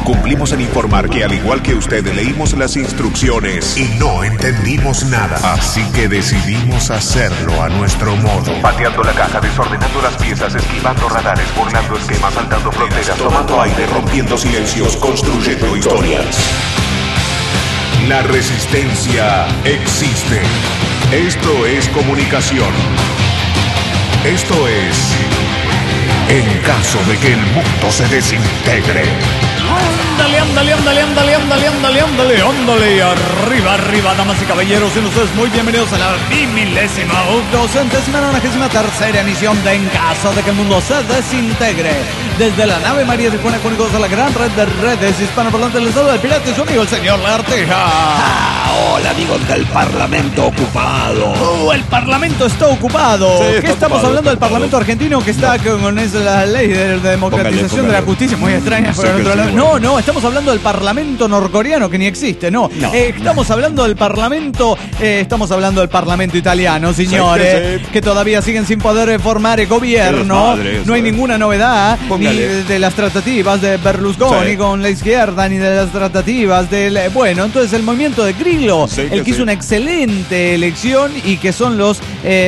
Cumplimos en informar que al igual que usted leímos las instrucciones y no entendimos nada. Así que decidimos hacerlo a nuestro modo. Pateando la caja, desordenando las piezas, esquivando radares, burlando esquemas, saltando fronteras, tomando aire, rompiendo silencios, construyendo historias. La resistencia existe. Esto es comunicación. Esto es en caso de que el mundo se desintegre. Ándale, arriba, damas y caballeros, y ustedes muy bienvenidos a la 293ª emisión de En caso de que el mundo se desintegre. Desde la nave María de Juana Cónicos de la gran red de redes hispanoparlantes del estado del pirata y su amigo el señor Larteja. Hola amigos del Parlamento ocupado. El Parlamento está ocupado. Sí, ¿Qué estamos hablando del Parlamento argentino que está con la ley de democratización Póngale. de la justicia? Muy extraña. Sí, Por otro lado. sí, No, estamos hablando del Parlamento norcoreano que ni existe, no. Estamos hablando del Parlamento italiano, señores, que todavía siguen sin poder formar el gobierno. No hay ninguna novedad, ni de las tratativas de Berlusconi con la izquierda, ni de las tratativas del... Bueno, entonces el movimiento de Grillo, el que hizo una excelente elección y que son los...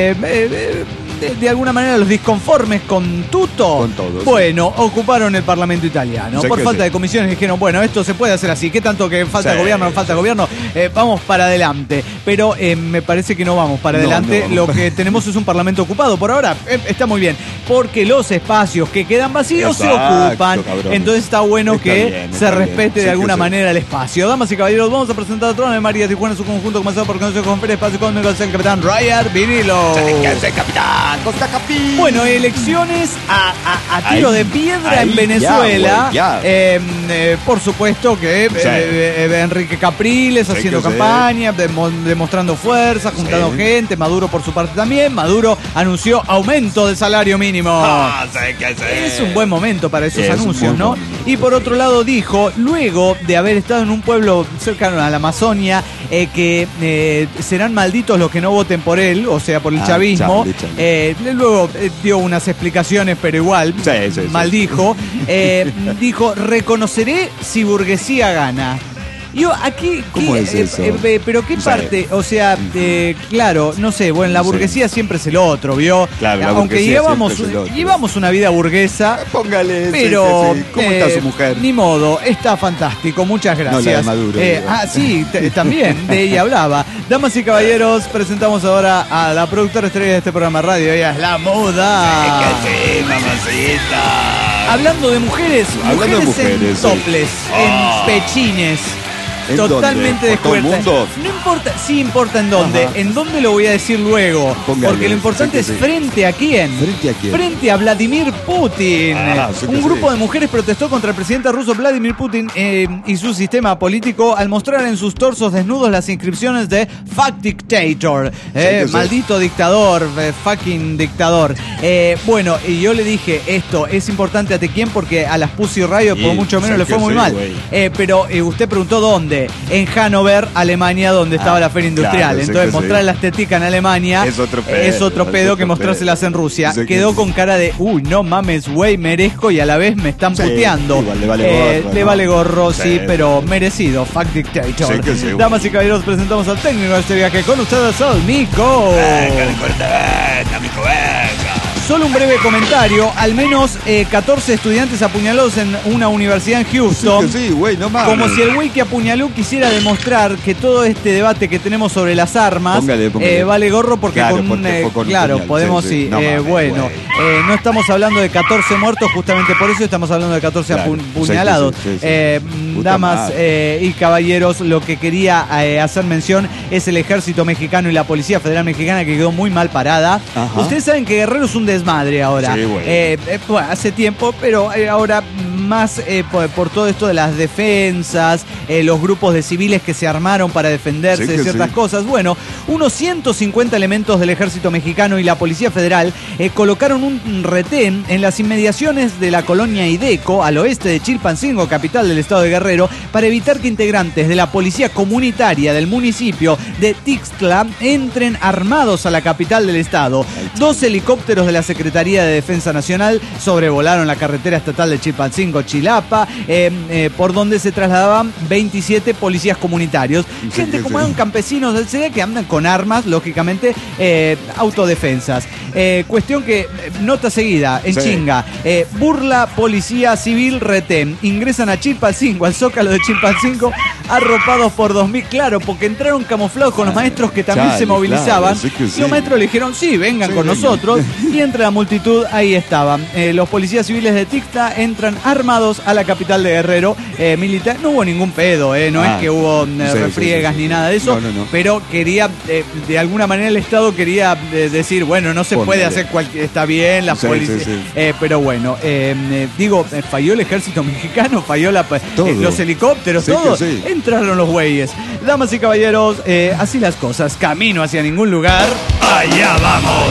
de alguna manera los disconformes con Tutto, con todos, bueno, ocuparon el Parlamento italiano. Por falta sí. de comisiones dijeron, bueno, esto se puede hacer así. ¿Qué tanto que falta gobierno? Vamos para adelante. Pero me parece que no vamos para adelante. No. Lo que tenemos es un Parlamento ocupado. Por ahora está muy bien. Porque los espacios que quedan vacíos se ocupan. Cabrón. Entonces está bueno que se respete de alguna manera el espacio. Damas y caballeros, vamos a presentar a Trono de María Tijuana en su conjunto, comenzado por conocer con Feria Espacio Cósmico, el capitán Ryan Vinilo. Capitán Costa Capi. Bueno, elecciones a tiro de piedra en Venezuela. Por supuesto que Enrique Capriles haciendo campaña, demostrando fuerza, juntando gente. Maduro por su parte también. Maduro anunció aumento del salario mínimo. Es un buen momento para esos anuncios, ¿no? Y por otro lado dijo, luego de haber estado en un pueblo cercano a la Amazonia, que serán malditos los que no voten por él, o sea, por el chavismo. Luego dio unas explicaciones, pero igual maldijo. Dijo, reconoceré si burguesía gana. Yo aquí... ¿Cómo es eso? ¿Pero qué parte? O sea, claro, no sé, bueno, la burguesía siempre es el otro, ¿vio? Claro, aunque llevamos una vida burguesa. Póngale, pero ¿cómo está su mujer? Ni modo, está fantástico, muchas gracias. No, la de Maduro, sí, también, de ella hablaba. Damas y caballeros, presentamos ahora a la productora estrella de este programa radio, ella es La Muda. Sí, mamacita. Hablando de mujeres en toples, en pechines. ¿En totalmente dónde? ¿Por todo el descubierta. mundo? No importa, sí importa en dónde. Ajá. En dónde lo voy a decir luego. Póngale, porque lo importante es frente a quién. ¿Frente a quién? Frente a Vladimir Putin. Un grupo de mujeres protestó contra el presidente ruso Vladimir Putin y su sistema político al mostrar en sus torsos desnudos las inscripciones de Fuck Dictator. Maldito dictador, fucking dictador. Bueno, y yo le dije, esto es importante ante quién, porque a las Pussy Riot por mucho menos le fue muy mal. Pero usted preguntó dónde. En Hannover, Alemania, donde estaba la feria industrial. Claro, entonces mostrar las teticas en Alemania es otro pedo que mostrárselas en Rusia. Quedó con cara de, no mames, güey, merezco y a la vez me están puteando. Igual, le vale gorro, sí, pero merecido. Fuck Dictator. Damas y caballeros, presentamos al técnico de este viaje. Con ustedes, el Mico. Solo un breve comentario. Al menos 14 estudiantes apuñalados en una universidad en Houston. Como si el güey que apuñaló quisiera demostrar que todo este debate que tenemos sobre las armas Póngale. vale gorro porque podemos no estamos hablando de 14 muertos, justamente por eso estamos hablando de 14 apuñalados. Damas y caballeros, lo que quería hacer mención es el ejército mexicano y la Policía Federal Mexicana, que quedó muy mal parada. Ajá. Ustedes saben que Guerrero es un desmadre ahora. Hace tiempo, pero ahora más por todo esto de las defensas, los grupos de civiles que se armaron para defenderse de ciertas cosas. Bueno, unos 150 elementos del ejército mexicano y la Policía Federal colocaron un retén en las inmediaciones de la colonia Ideco, al oeste de Chilpancingo, capital del estado de Guerrero, para evitar que integrantes de la policía comunitaria del municipio de Tixtla entren armados a la capital del estado. 2 helicópteros de la Secretaría de Defensa Nacional sobrevolaron la carretera estatal de Chilpancingo, Chilapa, por donde se trasladaban 27 policías comunitarios. Gente como eran campesinos del CD que andan con armas, lógicamente, autodefensas. Cuestión que, nota seguida, en chinga, burla policía civil retén. Ingresan a Chilpancingo, al Zócalo de Chilpancingo, arropados por 2000, claro, porque entraron camuflados con los maestros que también se movilizaban. Y los maestros le dijeron, sí, vengan con nosotros. Y entre la multitud, ahí estaban. Los policías civiles de Tixta entran armados a la capital de Guerrero, militar. No hubo ningún pedo, no es que hubo refriegas ni nada de eso, pero quería, de alguna manera el Estado quería decir, bueno, no se puede hacer está bien, las policías, pero bueno, digo, falló el ejército mexicano, falló los helicópteros, todo, entraron los güeyes. Damas y caballeros, así las cosas, camino hacia ningún lugar, allá vamos.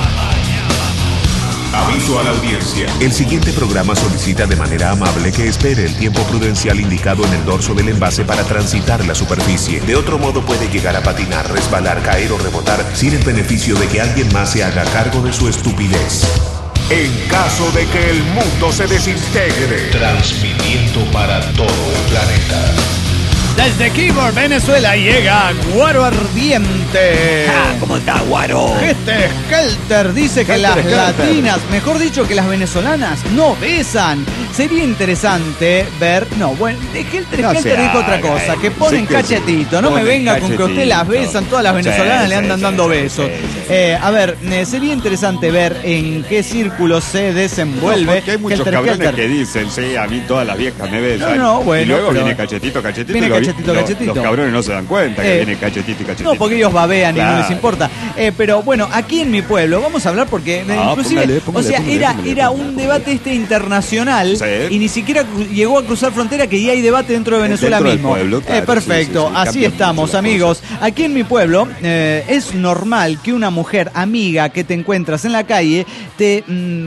Aviso a la audiencia. El siguiente programa solicita de manera amable que espere el tiempo prudencial indicado en el dorso del envase para transitar la superficie. De otro modo puede llegar a patinar, resbalar, caer o rebotar sin el beneficio de que alguien más se haga cargo de su estupidez. En caso de que el mundo se desintegre. Transmitiendo para todo el planeta. Desde Keyboard, Venezuela, llega Guaro Ardiente. ¿Cómo está, Guaro? Skelter dice que las latinas, mejor dicho que las venezolanas, no besan. Sería interesante ver... No, bueno, Skelter dijo otra cosa, que ponen cachetito. No me venga con que usted las besan, todas las venezolanas le andan dando besos. A ver, sería interesante ver en qué círculo se desenvuelve. Porque hay muchos cabrones que dicen, sí, a mí todas las viejas me besan. No, bueno, y luego viene cachetito. Viene cachetito. Los cabrones no se dan cuenta que viene cachetito y cachetito. No, porque ellos babean y no les importa. Pero bueno, aquí en mi pueblo, vamos a hablar porque inclusive, era un debate internacional y ni siquiera llegó a cruzar frontera, que ya hay debate dentro de Venezuela mismo. Pueblo, claro, perfecto, así estamos, amigos. Aquí en mi pueblo es normal que una mujer amiga que te encuentras en la calle te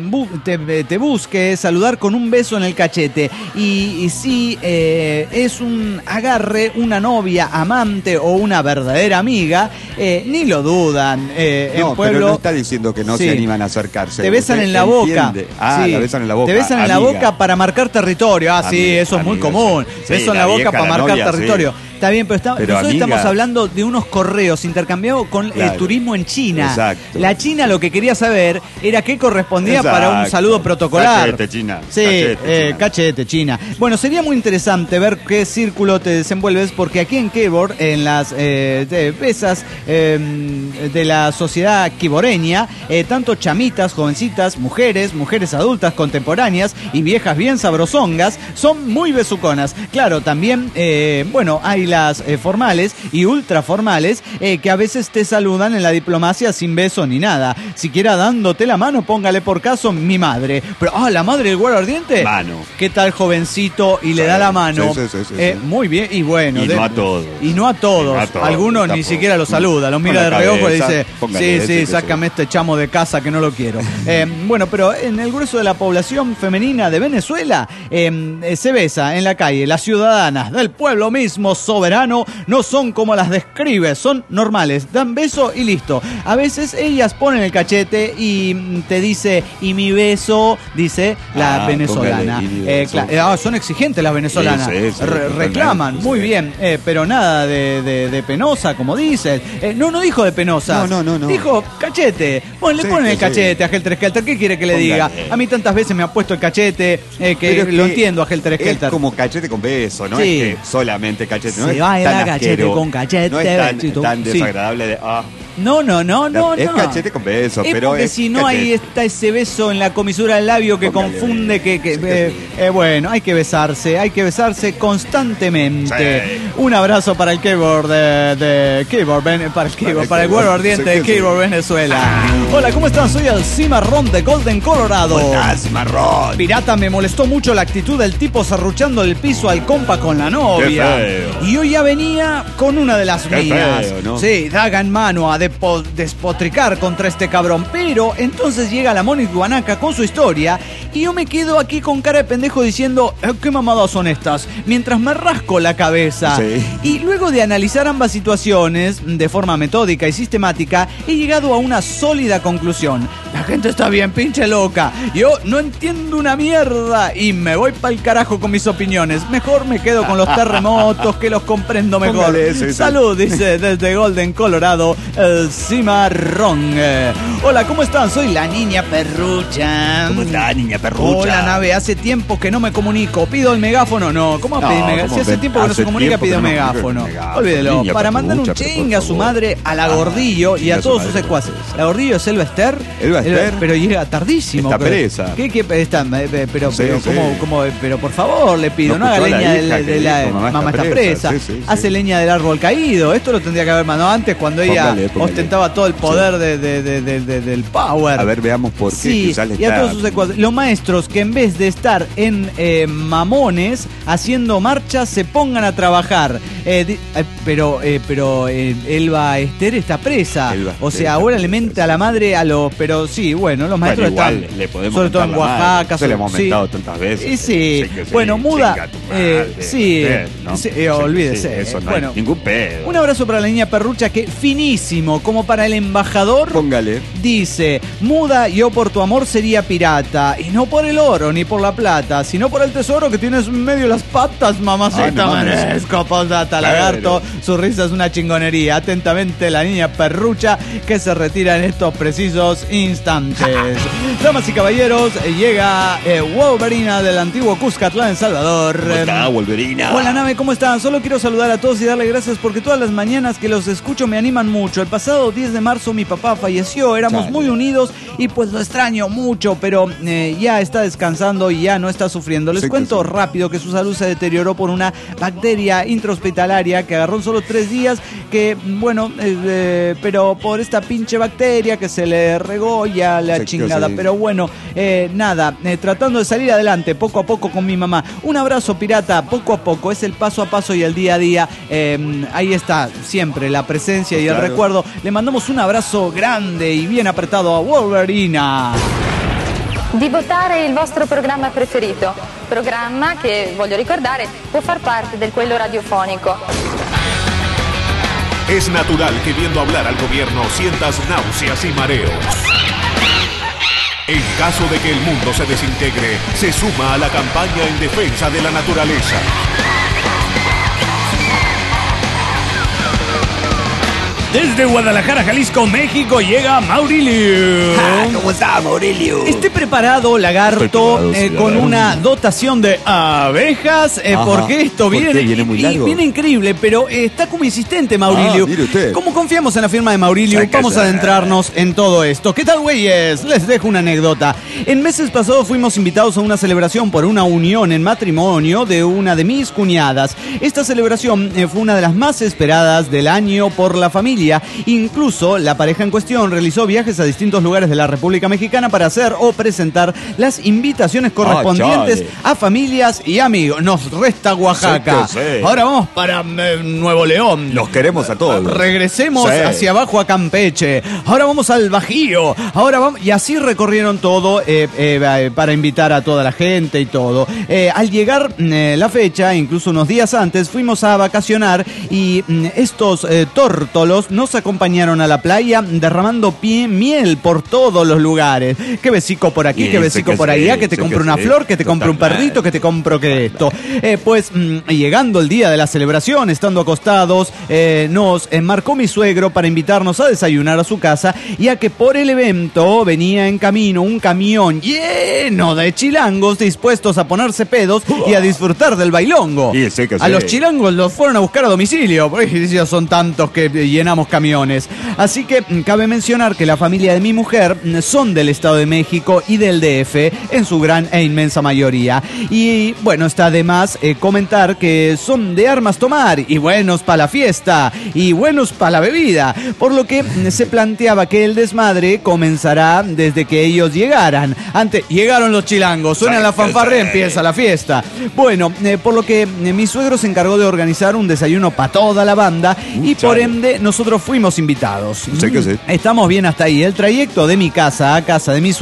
busque saludar con un beso en el cachete. Y si es un agarre, una novia, amante o una verdadera amiga, ni lo dudan. En pueblo, pero no está diciendo que no se animan a acercarse. Te besan en la boca. La besan en la boca. Te besan en la boca para marcar territorio. Eso es muy común. Beso en la boca para marcar territorio. Está bien, pero nosotros estamos hablando de unos correos intercambiados con el turismo en China. Exacto. La China lo que quería saber era qué correspondía para un saludo protocolar. Cachete, China. Sí, cachete, China. Bueno, sería muy interesante ver qué círculo te desenvuelves, porque aquí en Keyboard, en las besas de la sociedad quiboreña, tanto chamitas, jovencitas, mujeres adultas, contemporáneas y viejas bien sabrosongas, son muy besuconas. Claro, también, hay las formales y ultraformales que a veces te saludan en la diplomacia sin beso ni nada. Siquiera dándote la mano, póngale por caso mi madre. Pero, la madre del Guaro Ardiente. Mano. ¿Qué tal, jovencito? Y le da la mano. Sí. Muy bien, y bueno. Y no a todos. Y no a todos. Algunos ni siquiera lo saluda. Los mira de reojo y dice, sí, sácame este chamo de casa que no lo quiero. Bueno, pero en el grueso de la población femenina de Venezuela se besa en la calle. Las ciudadanas del pueblo mismo, soberano, no son como las describe, son normales, dan beso y listo. A veces ellas ponen el cachete y te dice, y mi beso, dice la venezolana. Son exigentes las venezolanas, reclaman, muy bien, pero nada de penosa, como dices. No dijo de penosa, no. Dijo cachete. Le ponen el cachete a Helter Skelter, ¿qué quiere que le diga? A mí tantas veces me ha puesto el cachete, que lo entiendo a Helter Skelter. Es como cachete con beso, no es que solamente cachete. Se baila cachete con cachete. No es tan desagradable de... No. Es cachete con beso, pero porque si no ahí está ese beso en la comisura del labio que confunde bueno, hay que besarse constantemente. Sí. Un abrazo para el Keyboard de Keyboard, para el Guaro Ardiente de Keyboard, Venezuela. Hola, ¿cómo están? Soy el Cimarrón de Golden, Colorado. Hola, Cimarrón. Pirata, me molestó mucho la actitud del tipo serruchando el piso al compa con la novia. Y yo ya venía con una de las mías. Feo, ¿no? Sí, daga en mano a despotricar contra este cabrón. Pero entonces llega la Mónica Guanaca con su historia y yo me quedo aquí con cara de pendejo dejo diciendo, ¿qué mamadas son estas? Mientras me rasco la cabeza. Sí. Y luego de analizar ambas situaciones de forma metódica y sistemática, he llegado a una sólida conclusión. La gente está bien pinche loca. Yo no entiendo una mierda y me voy pa'l carajo con mis opiniones. Mejor me quedo con los terremotos que los comprendo mejor. Póngale, Salud, dice desde Golden, Colorado, el Cimarrón. Hola, ¿cómo están? Soy la niña perrucha. ¿Cómo está, niña perrucha? Hola, nave, hace tiempo que no me comunico. ¿Pido el megáfono? No, ¿cómo No, pedir megáfono? ¿cómo Si hace ven? tiempo que no se Hace comunica, tiempo pide que no megáfono. megáfono. Olvídelo. Niña Para mandar un perrucha, chinga a por su favor. madre, a la Gordillo y a chinga todos su sus madre. secuaces. La Gordillo es Elba Ester. Elba Ester. Pero llega tardísimo. Está pero- presa. ¿Qué está? Pero, Sí, sí. pero por favor, le pido, no No haga escuchó a la leña hija de que la dijo, mamá está presa. Sí, sí, sí. Hace leña del árbol caído. Esto lo tendría que haber mandado antes cuando ella Póngale. ostentaba todo el poder del power. A ver, veamos por qué. Sí, quizás le y a está- todos sus secuaces. Los maestros que en vez de estar en mamones haciendo marchas se pongan a trabajar. Pero Elba Ester está presa. Elba O Ester sea, está ahora presa, le mente sí. a la madre a los... Pero sí, bueno, los maestros igual están... le podemos sobre todo en mentar la madre. Oaxaca. Se le hemos sí. mentado tantas veces. Y sí, que sí, bueno, muda... chinga tu madre, sí, ¿no? sí, Sí, olvídese. sí, eso no Bueno, hay ningún pedo. un abrazo para la niña perrucha que finísimo, como para el embajador. Póngale. Dice, muda, yo por tu amor sería pirata. Y no por el oro ni por la plata, sino por el tesoro que tienes en medio de las patas, mamacita. Ay, no mames. Manesco, postdata, lagarto. Su risa es una chingonería. Atentamente, la niña perrucha que se retira en estos precisos instantes. Damas y caballeros, llega Wolverina del antiguo Cuscatlán, en Salvador. ¿Cómo está, Wolverina? Hola, nave, ¿cómo están? Solo quiero saludar a todos y darle gracias porque todas las mañanas que los escucho me animan mucho. El pasado 10 de marzo mi papá falleció, éramos muy unidos y pues lo extraño mucho, pero ya está descansando y ya no está sufriendo. Les Sí, cuento que sí. rápido que su salud se deterioró por una bacteria intrahospitalaria que agarró en solo 3 días, que bueno, pero por esta pinche bacteria que se le regó ya la Sí, que chingada, sí. pero bueno, nada, tratando de salir adelante poco a poco con mi mamá. Un abrazo, pirata, poco a poco, es el paso a paso y el día a día. Ahí está siempre la presencia y el Claro. recuerdo. Le mandamos un abrazo grande y bien apretado a Wolverina. Di votare il vostro programma preferito, programma che, voglio ricordare, può far parte del quello radiofonico. Es natural que viendo hablar al gobierno sientas náuseas y mareos. En caso de que el mundo se desintegre, se suma a la campaña en defensa de la naturaleza. Desde Guadalajara, Jalisco, México, llega Maurilio. ¿Cómo está, Maurilio? Esté preparado, lagarto, Estoy preparado, sí, con lagarto. una dotación de abejas, Ajá. porque esto ¿Por viene, qué? ¿Viene muy largo? viene increíble, pero está como insistente Maurilio. Mire usted. Como confiamos en la firma de Maurilio, Hay que vamos a ser. adentrarnos en todo esto. ¿Qué tal, güeyes? Les dejo una anécdota. En meses pasados fuimos invitados a una celebración por una unión en matrimonio de una de mis cuñadas. Esta celebración fue una de las más esperadas del año por la familia. Incluso la pareja en cuestión realizó viajes a distintos lugares de la República Mexicana para hacer o presentar las invitaciones correspondientes chale. a familias y amigos. Nos resta Oaxaca. Sí, que sí. Ahora vamos para Nuevo León. Los queremos a todos. Regresemos Sí. hacia abajo a Campeche. Ahora vamos al Bajío. Ahora vamos y así recorrieron todo para invitar a toda la gente y todo. Al llegar la fecha, incluso unos días antes, fuimos a vacacionar y estos tórtolos nos acompañaron a la playa derramando miel por todos los lugares. Que besico por aquí, Sí, que sé besico que por sí, allá, que te sé compro que una sí. flor, que te compro un Totalmente. perrito, que te compro que esto. Pues llegando el día de la celebración, estando acostados, nos marcó mi suegro para invitarnos a desayunar a su casa, ya que por el evento venía en camino un camión lleno de chilangos dispuestos a ponerse pedos y a disfrutar del bailongo. Sí, sé que A sí. los chilangos los fueron a buscar a domicilio, porque ya son tantos que llenamos camiones. Así que cabe mencionar que la familia de mi mujer son del Estado de México y del DF en su gran e inmensa mayoría. Y bueno, está de más comentar que son de armas tomar y buenos para la fiesta y buenos para la bebida, por lo que se planteaba que el desmadre comenzará desde que ellos llegaran. Antes llegaron los chilangos, suena la fanfarria, empieza la fiesta. Bueno, por lo que mi suegro se encargó de organizar un desayuno para toda la banda y por ende nosotros fuimos invitados. Sé que sí. Estamos bien hasta ahí. El trayecto de mi casa a casa de mis suegros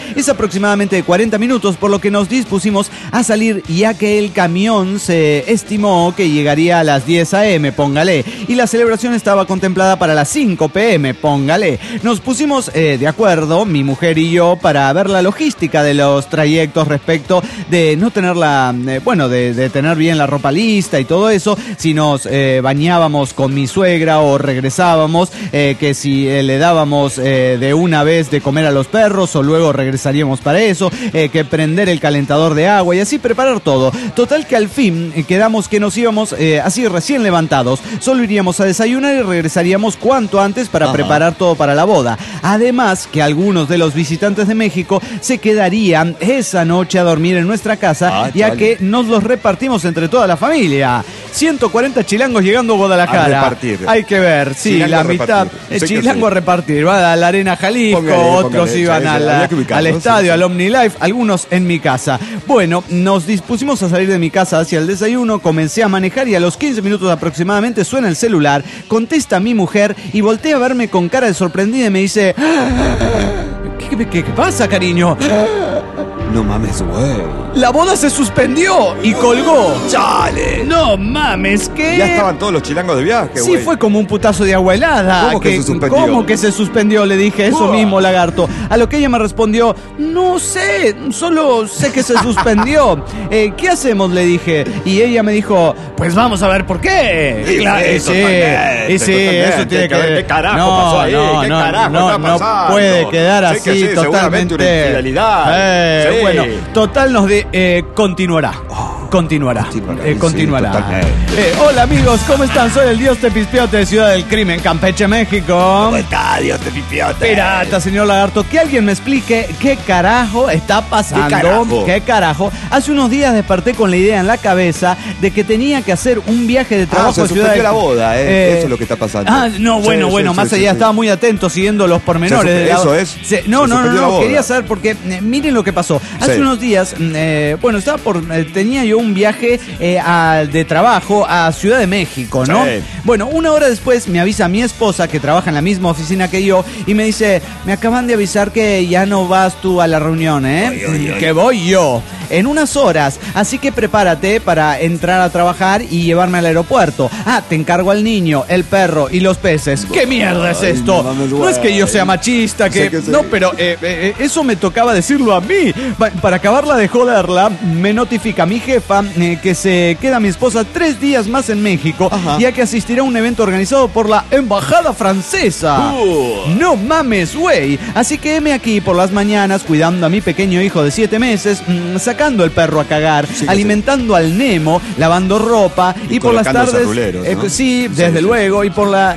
es aproximadamente de 40 minutos, por lo que nos dispusimos a salir, ya que el camión se estimó que llegaría a las 10 a.m., póngale, y la celebración estaba contemplada para las 5 p.m., póngale. Nos pusimos de acuerdo, mi mujer y yo, para ver la logística de los trayectos respecto de no tener de tener bien la ropa lista y todo eso, si nos bañábamos con mi suegra o regresábamos, que si le dábamos de una vez de comer a los perros o luego regresaríamos para eso, que prender el calentador de agua y así preparar todo. Total que al fin quedamos que nos íbamos así recién levantados, solo iríamos a desayunar y regresaríamos cuanto antes para preparar todo para la boda. Además que algunos de los visitantes de México se quedarían esa noche a dormir en nuestra casa, ya que nos los repartimos entre toda la familia. 140 chilangos llegando a Guadalajara. A repartir. Hay que ver, sí, chilango la mitad. Chilango a repartir. Va a la Arena Jalisco, otros iban al estadio, al OmniLife, algunos en mi casa. Bueno, nos dispusimos a salir de mi casa hacia el desayuno, comencé a manejar y a los 15 minutos aproximadamente suena el celular, contesta mi mujer y voltea a verme con cara de sorprendida y me dice: ¿Qué pasa, cariño? No mames, güey. La boda se suspendió y colgó. ¡Chale! No mames, ¿qué? Ya estaban todos los chilangos de viaje, güey. Sí, fue como un putazo de agua helada. ¿Cómo que se suspendió? ¿Cómo que se suspendió? Le dije eso mismo, lagarto. A lo que ella me respondió: no sé, solo sé que se suspendió. ¿Qué hacemos? Le dije. Y ella me dijo: pues vamos a ver por qué. Sí, claro, eso tiene que ver. ¿Qué carajo pasó ahí? ¿Qué carajo está pasando? No puede quedar así, sí, totalmente. Una infidelidad. Sí. Bueno, total continuará. Continuará. Hola amigos, ¿cómo están? Soy el Dios Tepispiote de Ciudad del Crimen, Campeche, México. ¿Cómo está, Dios Tepispiote? Pirata, señor Lagarto, que alguien me explique qué carajo está pasando. ¿Qué carajo? Hace unos días desperté con la idea en la cabeza de que tenía que hacer un viaje de trabajo a Ciudad del... la boda, eso es lo que está pasando. Más allá, estaba muy atento siguiendo los pormenores. Eso es. No, quería saber porque miren lo que pasó. Hace unos días, tenía yo un viaje de trabajo a Ciudad de México, ¿no? Sí. Bueno, una hora después me avisa mi esposa, que trabaja en la misma oficina que yo, y me dice: me acaban de avisar que ya no vas tú a la reunión, que voy yo en unas horas, así que prepárate para entrar a trabajar y llevarme al aeropuerto. Te encargo al niño, el perro y los peces. ¿Qué mierda es esto? No es que yo sea machista, no, pero eso me tocaba decirlo a mí. Para acabarla de joderla, me notifica mi jefa que se queda mi esposa 3 días más en México, ya que asistirá a un evento organizado por la Embajada Francesa. No mames, güey. Así que heme aquí por las mañanas cuidando a mi pequeño hijo de 7 meses, sacando el perro a cagar, alimentando al Nemo, lavando ropa y por las tardes, ¿no? Sí, desde luego, y por las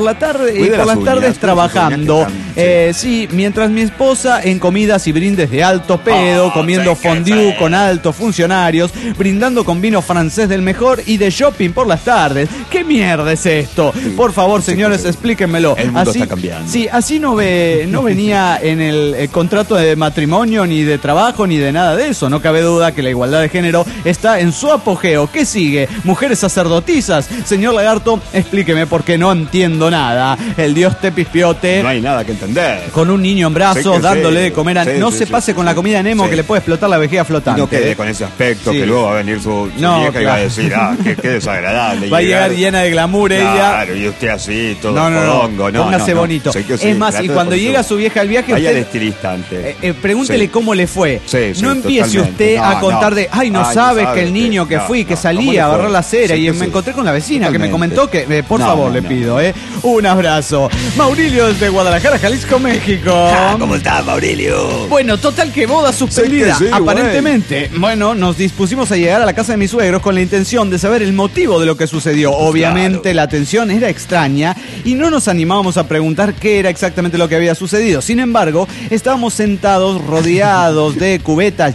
tardes trabajando. Mientras mi esposa en comidas y brindes de alto pedo, comiendo fondue con altos funcionarios, brindando con vino francés del mejor y de shopping por las tardes. ¿Qué mierda es esto? Por favor, señores, explíquenmelo. El mundo está cambiando. Sí, así no venía en el contrato de matrimonio, ni de trabajo, ni de nada de eso. No cabe duda que la igualdad de género está en su apogeo. ¿Qué sigue? ¿Mujeres sacerdotisas? Señor Lagarto, explíqueme porque no entiendo nada. El Dios Tepispiote. No hay nada que entender. Con un niño en brazos, dándole de comer a... No se pase con la comida de Nemo, que le puede explotar la vejiga flotante. No quede con ese aspecto, que luego va a venir su vieja y va a decir: qué desagradable. Va a llegar llena de glamour ella. Claro, y usted así, todo fodongo. Póngase bonito. Es más, y cuando llega su vieja al viaje, vaya de estilista antes. Pregúntele cómo le fue. No empiece usted a contar de: no sabe que el niño que fui, que salía a barrar la acera y me encontré con la vecina que me comentó que, por favor, le pido, un abrazo. Maurilio desde Guadalajara, Jalisco, México. ¿Cómo está, Maurilio? Bueno, total que boda suspendida, aparentemente. Bueno, nos dispusimos a llegar a la casa de mis suegros con la intención de saber el motivo de lo que sucedió. Obviamente la atención era extraña y no nos animábamos a preguntar qué era exactamente lo que había sucedido. Sin embargo, estábamos sentados rodeados de cubetas llenas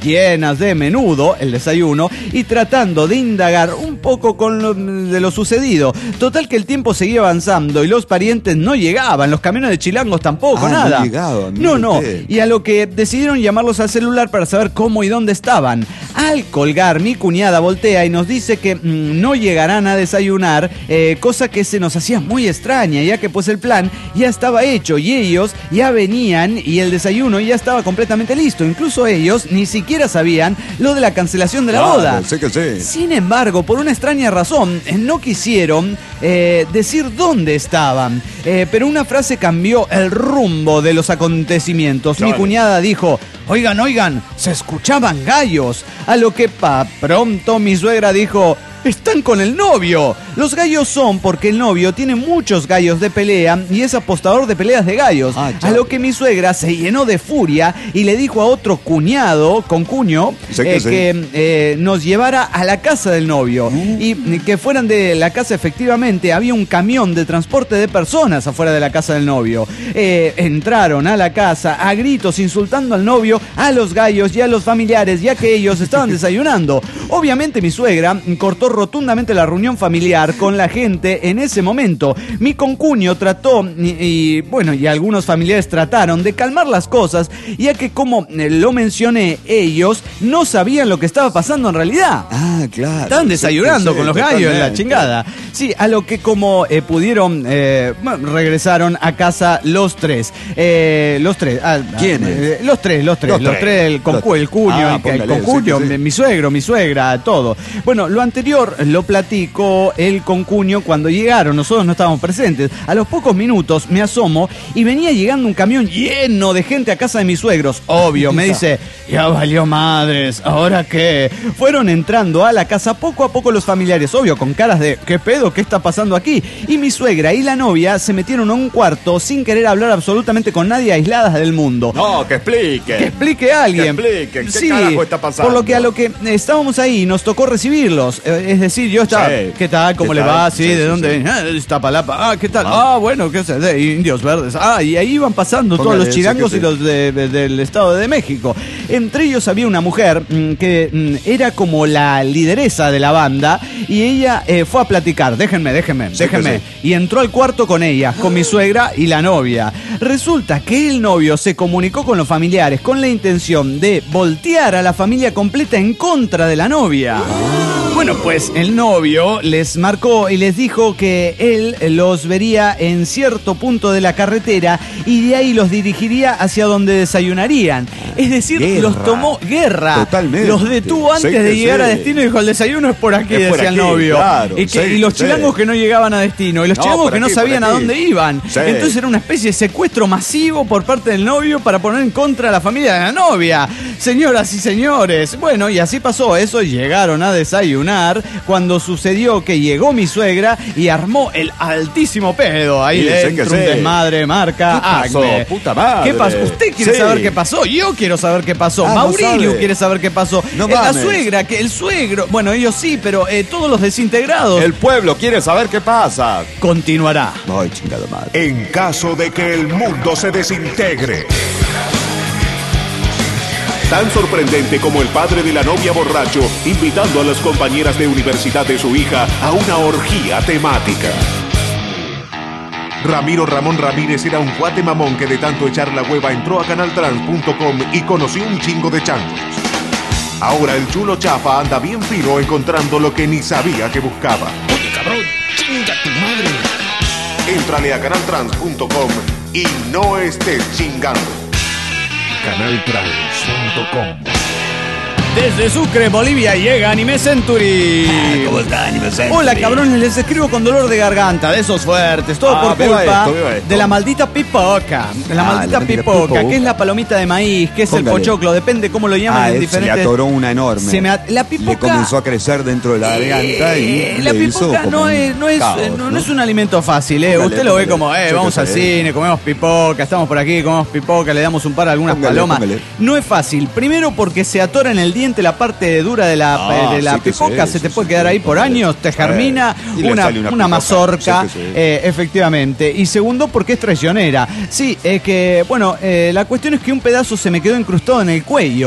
docenas de menudo, el desayuno, y tratando de indagar un poco de lo sucedido. Total que el tiempo seguía avanzando y los parientes no llegaban, los camiones de chilangos tampoco, nada. No llegaban. No. Y a lo que decidieron llamarlos al celular para saber cómo y dónde estaban. Al colgar, mi cuñada voltea y nos dice que no llegarán a desayunar, cosa que se nos hacía muy extraña, ya que pues el plan ya estaba hecho y ellos ya venían y el desayuno ya estaba completamente listo. Incluso ellos ni siquiera sabían lo de la cancelación de la boda. Sé que sí. Sin embargo, por una extraña razón, no quisieron decir dónde estaban. Pero una frase cambió el rumbo de los acontecimientos. Claro. Mi cuñada dijo: oigan, se escuchaban gallos. A lo que pronto mi suegra dijo: están con el novio. Los gallos son porque el novio tiene muchos gallos de pelea y es apostador de peleas de gallos. A lo que mi suegra se llenó de furia y le dijo a otro cuñado, que nos llevara a la casa del novio. Y que fueran de la casa. Efectivamente, había un camión de transporte de personas afuera de la casa del novio. Entraron a la casa a gritos insultando al novio, a los gallos y a los familiares, ya que ellos estaban desayunando. Obviamente mi suegra cortó rotundamente la reunión familiar con la gente en ese momento. Mi concuño trató y algunos familiares trataron de calmar las cosas, ya que como lo mencioné, ellos no sabían lo que estaba pasando en realidad. Claro. Estaban desayunando con los gallos en la chingada. Sí, a lo que como pudieron, regresaron a casa los tres. ¿Quiénes? Los tres, el cuño, el concuño, mi suegro, mi suegra, todo. Bueno, lo anterior lo platicó el concuño cuando llegaron. Nosotros no estábamos presentes. A los pocos minutos me asomo y venía llegando un camión lleno de gente a casa de mis suegros. Obvio, me dice: ya valió madres, ¿ahora qué? Fueron entrando a la casa poco a poco los familiares, obvio, con caras de ¿qué pedo? ¿Qué está pasando aquí? Y mi suegra y la novia se metieron a un cuarto sin querer hablar absolutamente con nadie, aisladas del mundo. No, que explique. Que explique a alguien. Que explique. ¿Qué carajo está pasando? Por lo que a lo que estábamos ahí nos tocó recibirlos. Es decir, yo estaba, ¿qué tal? ¿Cómo le va? Sí, ¿de dónde? Iztapalapa. ¿Qué tal? Bueno, ¿qué sé? De Indios Verdes. Y ahí iban pasando todos los chilangos y los del Estado de México. Entre ellos había una mujer que era como la lideresa de la banda y ella fue a platicar. Déjenme. Y entró al cuarto con ella, con mi suegra y la novia. Resulta que el novio se comunicó con los familiares con la intención de voltear a la familia completa en contra de la novia. Bueno, pues el novio les marcó y les dijo que él los vería en cierto punto de la carretera y de ahí los dirigiría hacia donde desayunarían. Es decir, los tomó guerra. Totalmente. Los detuvo antes de llegar a destino y dijo: el desayuno es por aquí, decía el novio. Claro, y los chilangos que no llegaban a destino, y los chilangos que no sabían a dónde iban. Entonces era una especie de secuestro masivo por parte del novio para poner en contra a la familia de la novia. Señoras y señores, bueno, y así pasó eso, y llegaron a desayunar cuando sucedió que llegó mi suegra y armó el altísimo pedo. Ahí dentro un desmadre marca Acme. Puta madre. ¿Qué pasó? ¿Usted quiere saber qué pasó? Yo quiero saber qué pasó. Mauricio quiere saber qué pasó. La suegra, que el suegro, bueno, ellos sí, pero todos los desintegrados. El pueblo quiere saber qué pasa. Continuará. Ay, chingada madre. En caso de que el mundo se desintegre. Tan sorprendente como el padre de la novia borracho invitando a las compañeras de universidad de su hija a una orgía temática. Ramiro Ramón Ramírez era un cuate mamón que de tanto echar la hueva entró a canaltrans.com y conoció un chingo de changos. Ahora el chulo chafa anda bien fino encontrando lo que ni sabía que buscaba. Oye, cabrón, chinga tu madre. Éntrale a canaltrans.com y no estés chingando. Canaltrans.com. Desde Sucre, Bolivia, llega Anime Century. ¿Cómo está Anime Century? Hola, cabrones, les escribo con dolor de garganta, de esos fuertes, todo por culpa de la maldita pipoca. La maldita pipoca, que es la palomita de maíz, que es el pochoclo, depende cómo lo llaman en diferentes... Se le atoró una enorme. La pipoca... Le comenzó a crecer dentro de la garganta y la pipoca no es un alimento fácil, Usted lo ve como, vamos al cine, comemos pipoca, estamos por aquí, comemos pipoca, le damos un par a algunas palomas. No es fácil. Primero porque se atora en el diente la parte dura de la pipoca, se te puede quedar ahí por años, te germina una mazorca, efectivamente. Y segundo, porque es traicionera. Sí, es que, bueno, la cuestión es que un pedazo se me quedó incrustado en el cuello.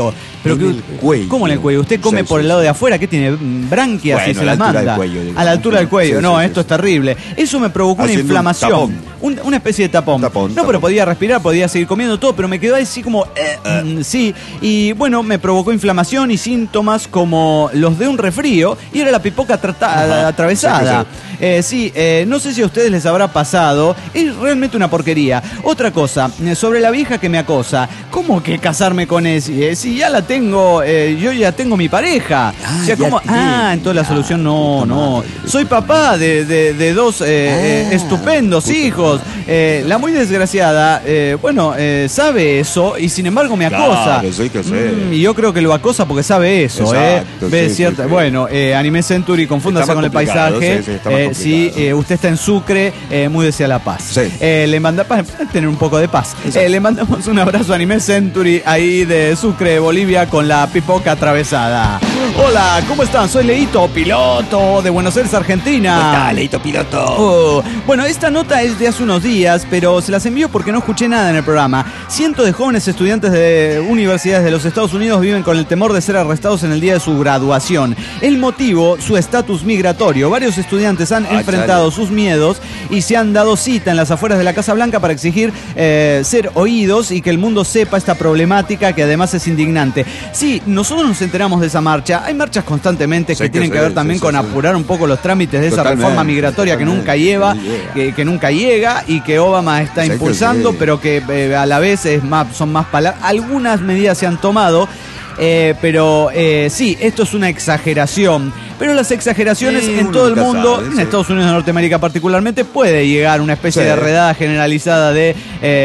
Pero en el cuello. ¿Cómo en el cuello? ¿Usted come por el lado de afuera? ¿Qué tiene? ¿Branquias y se las manda? A la altura del cuello. No, esto es terrible. Eso me provocó una inflamación. Una especie de tapón. Pero podía respirar, podía seguir comiendo todo, pero me quedó así como... sí. Y bueno, me provocó inflamación y síntomas como los de un resfrío, y era la pipoca atravesada. No sé si a ustedes les habrá pasado. Es realmente una porquería. Otra cosa, sobre la vieja que me acosa. ¿Cómo que casarme con ese? Si ya la tengo, yo ya tengo mi pareja. Entonces la solución no. Soy papá de dos estupendos hijos. La muy desgraciada, sabe eso y sin embargo me acosa. Claro, sí que sé. Y yo creo que lo acosa porque sabe eso. Exacto, cierta. Bueno, Anime Century, confúndase con el paisaje. Usted está en Sucre, múdese a La Paz. Sí. Le manda para tener un poco de paz. Le mandamos un abrazo a Anime Century ahí de Sucre, Bolivia, con la pipoca atravesada. Hola, ¿cómo están? Soy Leito Piloto de Buenos Aires, Argentina. ¿Cómo está, Leito Piloto? Bueno, esta nota es de hace unos días, pero se las envío porque no escuché nada en el programa. Cientos de jóvenes estudiantes de universidades de los Estados Unidos viven con el temor de ser arrestados en el día de su graduación. El motivo, su estatus migratorio. Varios estudiantes han enfrentado sus miedos y se han dado cita en las afueras de la Casa Blanca para exigir ser oídos y que el mundo sepa esta problemática que además es indignante. Sí, nosotros nos enteramos de esa marcha. Hay marchas constantemente que tienen que ver también con apurar un poco los trámites de esa reforma migratoria que nunca llega y que Obama está impulsando, pero que a la vez son más palabras. Algunas medidas se han tomado, pero esto es una exageración. Pero las exageraciones en todo el mundo, en Estados Unidos de Norteamérica particularmente, puede llegar una especie de redada generalizada de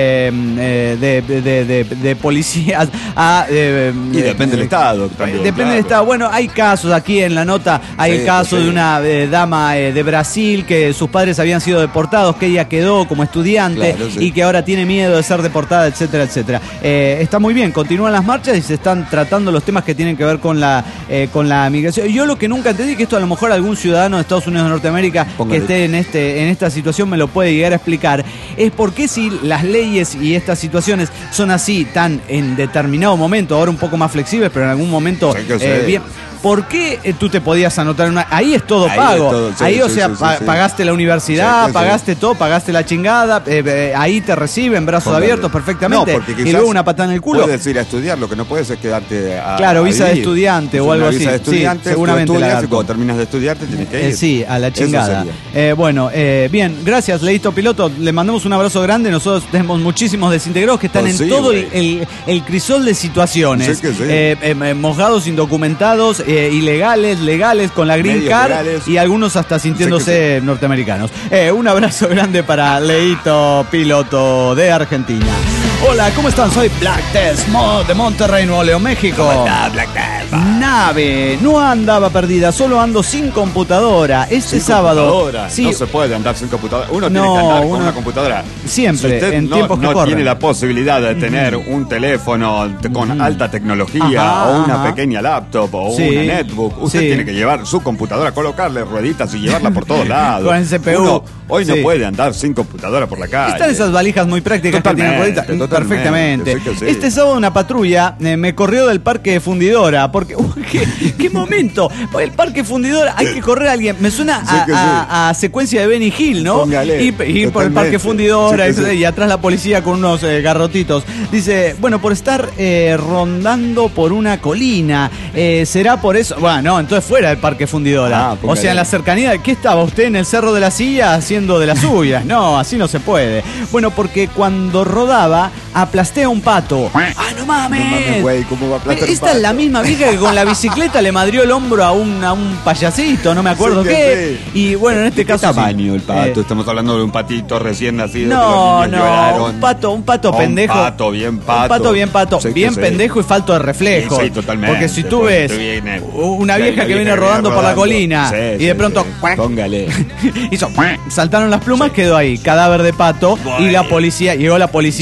policías y depende del Estado. Depende del Estado. Bueno, hay casos aquí en la nota, hay el caso de una dama de Brasil que sus padres habían sido deportados, que ella quedó como estudiante y que ahora tiene miedo de ser deportada, etcétera, etcétera. Está muy bien, continúan las marchas y se están tratando los temas que tienen que ver con la migración. Yo lo que nunca entendí, que esto a lo mejor algún ciudadano de Estados Unidos de Norteamérica que esté en esta situación me lo puede llegar a explicar, es por qué si las leyes y estas situaciones son así tan en determinado momento, ahora un poco más flexibles, pero en algún momento bien. ¿Por qué tú te podías anotar en una...? Ahí es todo pago. Pagaste la universidad, pagaste todo, pagaste la chingada, ahí te reciben brazos abiertos perfectamente. No, porque y luego una patada en el culo. Puedes ir a estudiar, lo que no puedes es quedarte visa de estudiante o algo así. Visa de estudiante, seguramente. Y cuando terminas de estudiar te tienes que ir. A la chingada. Bien, gracias, Leito Piloto. Le mandamos un abrazo grande. Nosotros tenemos muchísimos desintegrados que están en todo el crisol de situaciones. Mojados, indocumentados, ilegales, legales, con la Green Card y algunos hasta sintiéndose norteamericanos. Un abrazo grande para Leito Piloto de Argentina. Hola, ¿cómo están? Soy Black Test de Monterrey, Nuevo León, México. ¿Cómo está, Black Test? Nave, no andaba perdida, solo ando sin computadora. Este sábado. Sí. No se puede andar sin computadora. Uno tiene que andar con una computadora. Siempre, si en tiempos que corren. No tiene la posibilidad de tener un teléfono con alta tecnología o una pequeña laptop o una netbook. Usted tiene que llevar su computadora, colocarle rueditas y llevarla por todos lados. Con el CPU. Uno hoy no puede andar sin computadora por la calle. Están esas valijas muy prácticas que tienen rueditas. Perfectamente. Este sábado una patrulla me corrió del Parque Fundidora. Porque, ¿qué momento? El Parque Fundidora, hay que correr a alguien. Me suena a secuencia de Benny Hill, ¿no? Ir por el Parque Fundidora y atrás la policía con unos garrotitos. Dice, bueno, por estar rondando por una colina. ¿Será por eso? Bueno, no, entonces fuera del Parque Fundidora. O sea, en la cercanía. ¿Qué estaba usted en el Cerro de la Silla haciendo de las suyas? No, así no se puede. Bueno, porque cuando rodaba aplasté a un pato. ¡Ah, no mames! No mames, güey, ¿cómo va a aplastar Esta es la misma vieja que con la bicicleta le madrió el hombro a un payasito, no me acuerdo qué. Y bueno, en este caso. ¿Qué tamaño el pato? Estamos hablando de un patito recién nacido. No, un pato pendejo. Un pato bien pato. Bien pendejo y falto de reflejos. Sí, totalmente. Porque si tú ves una vieja que viene rodando por la colina y de pronto. Póngale. Hizo. Saltaron las plumas, quedó ahí, cadáver de pato. Y la policía, llegó la policía de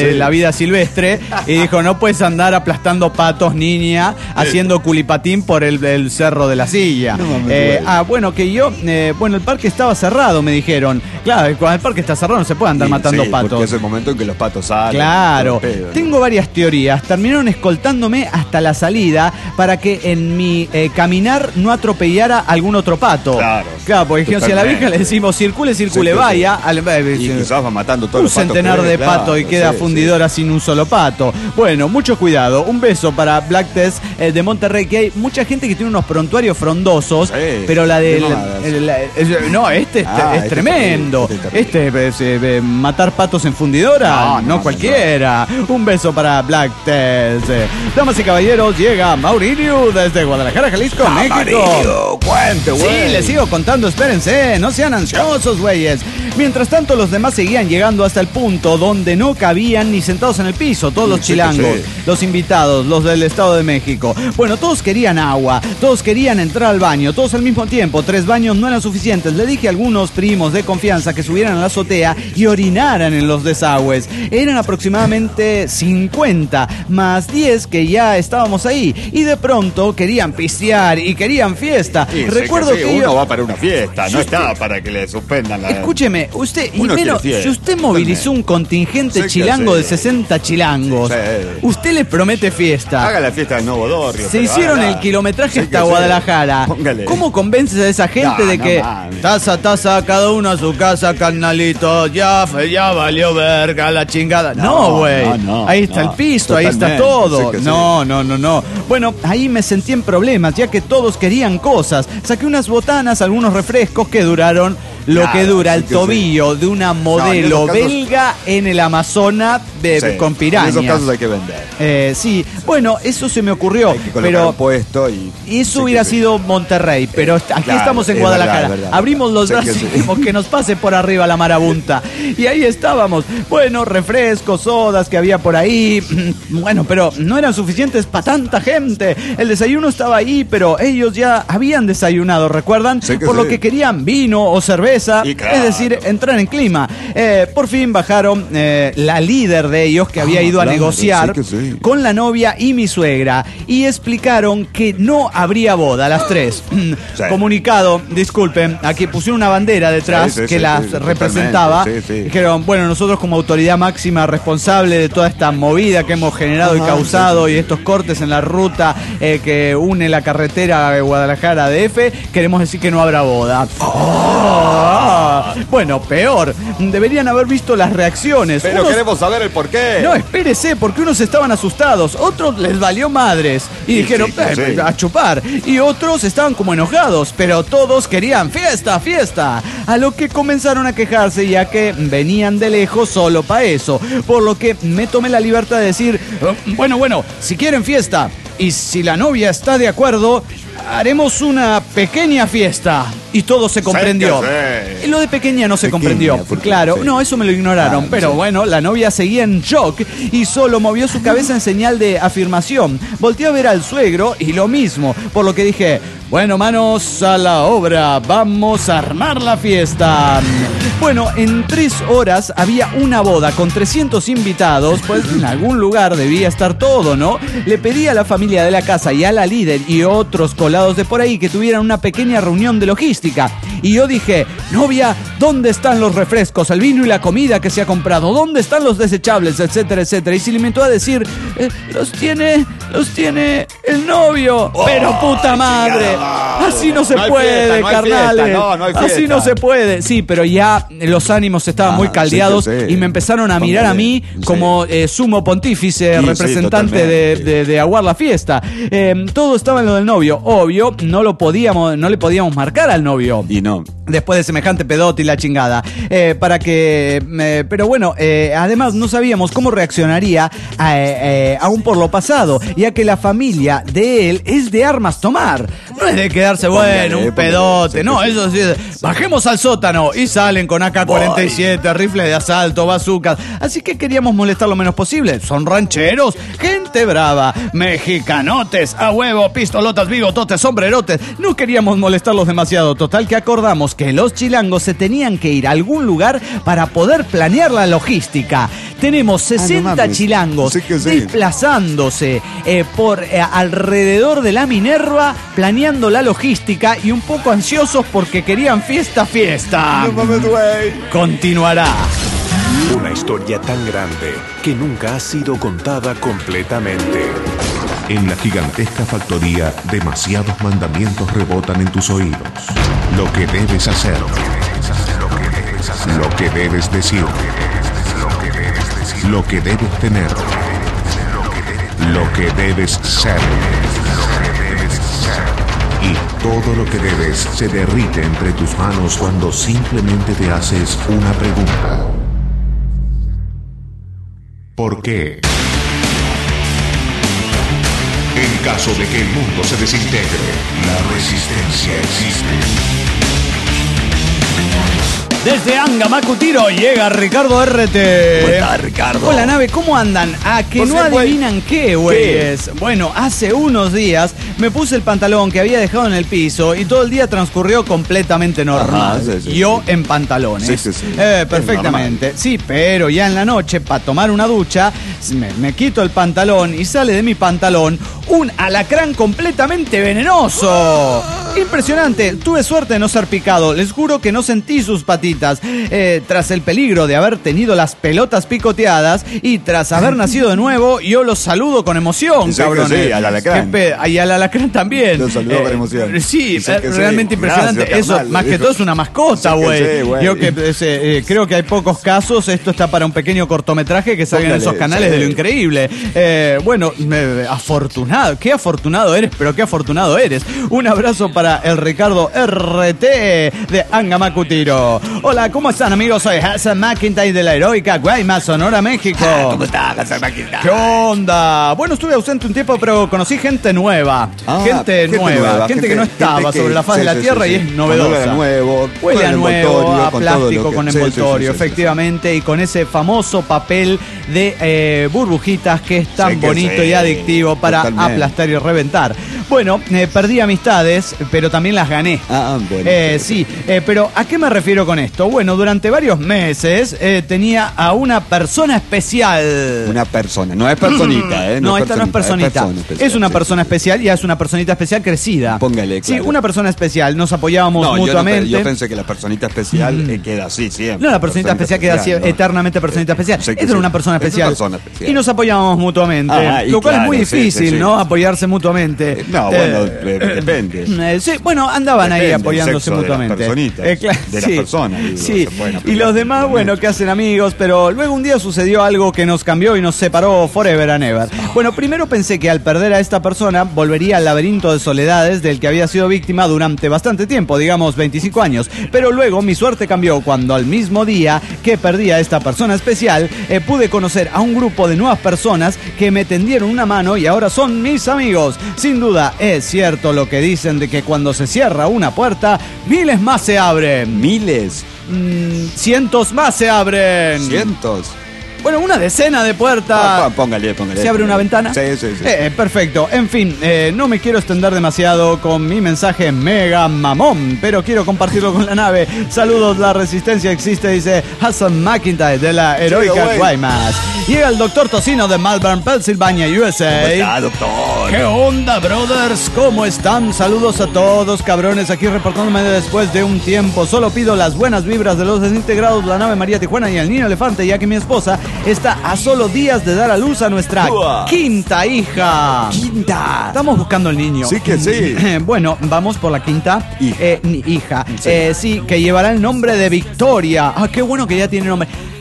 de la vida silvestre y dijo, no puedes andar aplastando patos, niña, haciendo culipatín por el cerro de la Silla. Bueno, que yo, el parque estaba cerrado, me dijeron. Claro, cuando el parque está cerrado no se puede andar matando patos. Porque es el momento en que los patos salen. Claro. Tengo varias teorías. Terminaron escoltándome hasta la salida para que en mi caminar no atropellara algún otro pato. Claro, porque dijeron, si a la vieja le decimos circule, vaya. Y quizás va matando todos los patos. Un centenar de patos y queda fundidora sin un solo pato. Bueno, mucho cuidado. Un beso para Black Test de Monterrey, que hay mucha gente que tiene unos prontuarios frondosos, pero la de... es tremendo. Matar patos en fundidora, no cualquiera. Un beso para Black Test. Damas y caballeros, llega Mauricio desde Guadalajara, Jalisco, México. Cuente, güey. Sí, les sigo contando, espérense, no sean ansiosos, güeyes. Mientras tanto, los demás seguían llegando hasta el punto donde no cabían ni sentados en el piso, todos los chilangos, los invitados, los del Estado de México. Bueno, todos querían agua, todos querían entrar al baño, todos al mismo tiempo. 3 baños no eran suficientes. Le dije a algunos primos de confianza que subieran a la azotea y orinaran en los desagües. Eran aproximadamente 50, más 10 que ya estábamos ahí. Y de pronto querían pistear y querían fiesta. Recuerdo que uno va para una fiesta, no está para que le suspendan la... Escúcheme, usted, y menos, si usted movilizó un contingente chilango de 60 chilangos, usted les promete fiesta. Haga la fiesta del Nuevo Dorrio. Se hicieron el kilometraje hasta Guadalajara. ¿Cómo convences a esa gente de que taza, cada uno a su casa, carnalito, ya valió verga la chingada? No, güey. Ahí está el pisto, ahí está todo. No. Bueno, ahí me sentí en problemas, ya que todos querían cosas. Saqué unas botanas, algunos refrescos que duraron lo que dura el tobillo de una modelo belga en el Amazonas con pirañas. En esos casos hay que vender. Sí, bueno, eso se me ocurrió. Hay que colocar puesto y eso hubiera sido Monterrey, pero aquí estamos en Guadalajara. Abrimos los brazos y dijimos que nos pase por arriba la marabunta. Y ahí estábamos. Bueno, refrescos, sodas que había por ahí. Bueno, pero no eran suficientes para tanta gente. El desayuno estaba ahí, pero ellos ya habían desayunado, ¿recuerdan? Por lo que querían vino o cerveza. Es decir, entrar en clima. Por fin bajaron la líder de ellos que había ido a negociar con la novia y mi suegra y explicaron que no habría boda a las 3. Comunicado, disculpen, aquí pusieron una bandera detrás que las representaba. Dijeron, bueno, nosotros como autoridad máxima responsable de toda esta movida que hemos generado y causado y estos cortes en la ruta que une la carretera de Guadalajara a DF, queremos decir que no habrá boda. Bueno, peor. Deberían haber visto las reacciones. Pero queremos saber el porqué. No, espérese, porque unos estaban asustados, otros les valió madres y dijeron, a chupar. Y otros estaban como enojados, pero todos querían fiesta. A lo que comenzaron a quejarse, ya que venían de lejos solo para eso. Por lo que me tomé la libertad de decir, bueno, si quieren fiesta y si la novia está de acuerdo, haremos una pequeña fiesta. Y todo se comprendió. Y lo de pequeña no se comprendió. Claro, no, eso me lo ignoraron. Pero bueno, la novia seguía en shock y solo movió su cabeza en señal de afirmación. Volteé a ver al suegro y lo mismo. Por lo que dije, bueno, manos a la obra, vamos a armar la fiesta. Bueno, en 3 horas había una boda con 300 invitados, pues en algún lugar debía estar todo, ¿no? Le pedí a la familia de la casa y a la líder y otros colados de por ahí que tuvieran una pequeña reunión de logística. Y yo dije, novia, ¿dónde están los refrescos, el vino y la comida que se ha comprado? ¿Dónde están los desechables, etcétera? Y se limitó a decir, los tiene el novio. Pero puta madre, así no se puede, carnales. Así no se puede. Sí, pero ya los ánimos estaban muy caldeados y me empezaron a mirar a mí como sumo pontífice, representante de aguar la fiesta. Todo estaba en lo del novio. Obvio, no le podíamos marcar al novio. Y no. Después de semejante pedote y la chingada. Pero bueno, además no sabíamos cómo reaccionaría aún por lo pasado, ya que la familia de él es de armas tomar. No es de quedarse, bueno, un pedote. No, eso sí. Bajemos al sótano y salen con AK-47, rifles de asalto, bazucas. Así que queríamos molestar lo menos posible. Son rancheros, gente brava, mexicanotes, a huevo, pistolotas, bigototes, sombrerotes. No queríamos molestarlos demasiado. Total que acordamos que los chilangos se tenían que ir a algún lugar para poder planear la logística. Tenemos 60 chilangos desplazándose por alrededor de la Minerva, planeando la logística y un poco ansiosos porque querían fiesta. No mames, güey. Continuará. Una historia tan grande que nunca ha sido contada completamente. En la gigantesca factoría, demasiados mandamientos rebotan en tus oídos. Lo que debes hacer, lo que debes decir, lo que debes tener, lo que debes ser. Y todo lo que debes se derrite entre tus manos cuando simplemente te haces una pregunta. ¿Por qué? En caso de que el mundo se desintegre, la resistencia existe. Desde Angamacutiro llega Ricardo RT. Hola, Ricardo. Hola, nave, ¿cómo andan? ¿A que no adivinan qué, güeyes? Bueno, hace unos días me puse el pantalón que había dejado en el piso y todo el día transcurrió completamente normal. Ajá, sí, Yo en pantalones. Sí. Perfectamente. Sí, pero ya en la noche, para tomar una ducha, me quito el pantalón y sale de mi pantalón un alacrán completamente venenoso. Impresionante. Tuve suerte de no ser picado. Les juro que no sentí sus patitas. Tras el peligro de haber tenido las pelotas picoteadas y tras haber nacido de nuevo, yo los saludo con emoción, cabrones. Sí, al alacrán. Y al alacrán también. Los saludo con emoción. Sí, realmente impresionante. Gracias, eso, carnal. más que todo, es una mascota, güey. Yo creo que hay pocos casos. Esto está para un pequeño cortometraje que salga en esos canales de lo increíble. Afortunado. Qué afortunado eres, pero qué afortunado eres. Un abrazo para el Ricardo RT de Angamacutiro. Hola, ¿cómo están, amigos? Soy Hassan McIntyre de la heroica Guaymas, Sonora, México. ¿Cómo estás, Hassan McIntyre? ¿Qué onda? Bueno, estuve ausente un tiempo, pero conocí gente nueva. Gente nueva. Gente que no estaba sobre la faz de la tierra y es novedosa. Huele a nuevo, a plástico con envoltorio, efectivamente, y con ese famoso papel de burbujitas que es tan bonito y adictivo para aplastar y reventar. Bueno, perdí amistades, pero también las gané. Pero ¿a qué me refiero con esto? Bueno, durante varios meses tenía a una persona especial. Una persona, no es personita, No, esta no es personita. Es una persona especial y es una personita especial crecida. Póngale, claro. Sí, una persona especial. Nos apoyábamos mutuamente. Yo pensé que la personita especial queda así siempre. No, la personita especial queda así, eternamente personita especial. Esta era una persona especial. Y nos apoyábamos mutuamente. Lo cual es muy difícil, ¿no? Apoyarse mutuamente. No, bueno, depende. Sí, bueno, andaban ahí apoyándose mutuamente. De las personas. Sí, y los demás, bueno, que hacen amigos, pero luego un día sucedió algo que nos cambió y nos separó forever and ever. Bueno, primero pensé que al perder a esta persona volvería al laberinto de soledades del que había sido víctima durante bastante tiempo, digamos 25 años. Pero luego mi suerte cambió cuando al mismo día que perdí a esta persona especial, pude conocer a un grupo de nuevas personas que me tendieron una mano y ahora son mis amigos. Sin duda, es cierto lo que dicen de que cuando se cierra una puerta, miles más se abren. ¿Miles? Cientos más se abren. ¿Cientos? Bueno, una decena de puertas. Póngale. ¿Se abre una ventana? Sí. Perfecto. En fin, no me quiero extender demasiado con mi mensaje mega mamón, pero quiero compartirlo con la nave. Saludos, la resistencia existe, dice Hassan McIntyre de la heroica Guaymas. Llega el doctor Tocino de Malvern, Pennsylvania, USA. ¿Cómo está, doctor? ¿Qué onda, brothers? ¿Cómo están? Saludos a todos, cabrones. Aquí reportándome después de un tiempo. Solo pido las buenas vibras de los desintegrados, la nave María Tijuana y el niño elefante, ya que mi esposa está a solo días de dar a luz a nuestra quinta hija. Quinta. Estamos buscando el niño. Sí que sí. Bueno, vamos por la quinta hija. Sí. Sí, que llevará el nombre de Victoria. Ah, qué bueno que ya tiene nombre.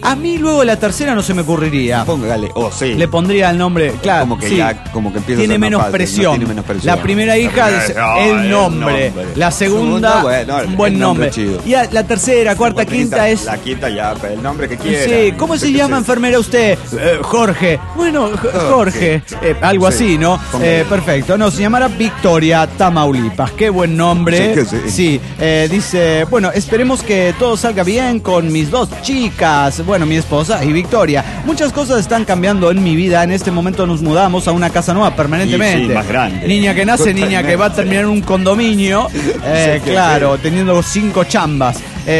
A mí luego la tercera no se me ocurriría. Póngale, sí. Le pondría el nombre, claro. Como que sí. ya, como que empieza tiene a ser menos más fácil, presión. no tiene menos presión. La primera hija es el nombre. La segunda, un buen nombre. Y la tercera, cuarta, quinta es... La quinta ya, el nombre que quiera. Sí, ¿cómo se llama, enfermera, usted? Jorge. Bueno, Jorge. Algo así, ¿no? Perfecto. No, se llamará Victoria, Tamaulipas. Qué buen nombre. Sí. Dice, bueno, esperemos que todo salga bien con mis dos chicas. Bueno, mi esposa y Victoria. Muchas cosas están cambiando en mi vida. En este momento nos mudamos a una casa nueva permanentemente. Sí, más grande. Niña que nace, niña que va a terminar en un condominio. Claro, teniendo 5 chambas.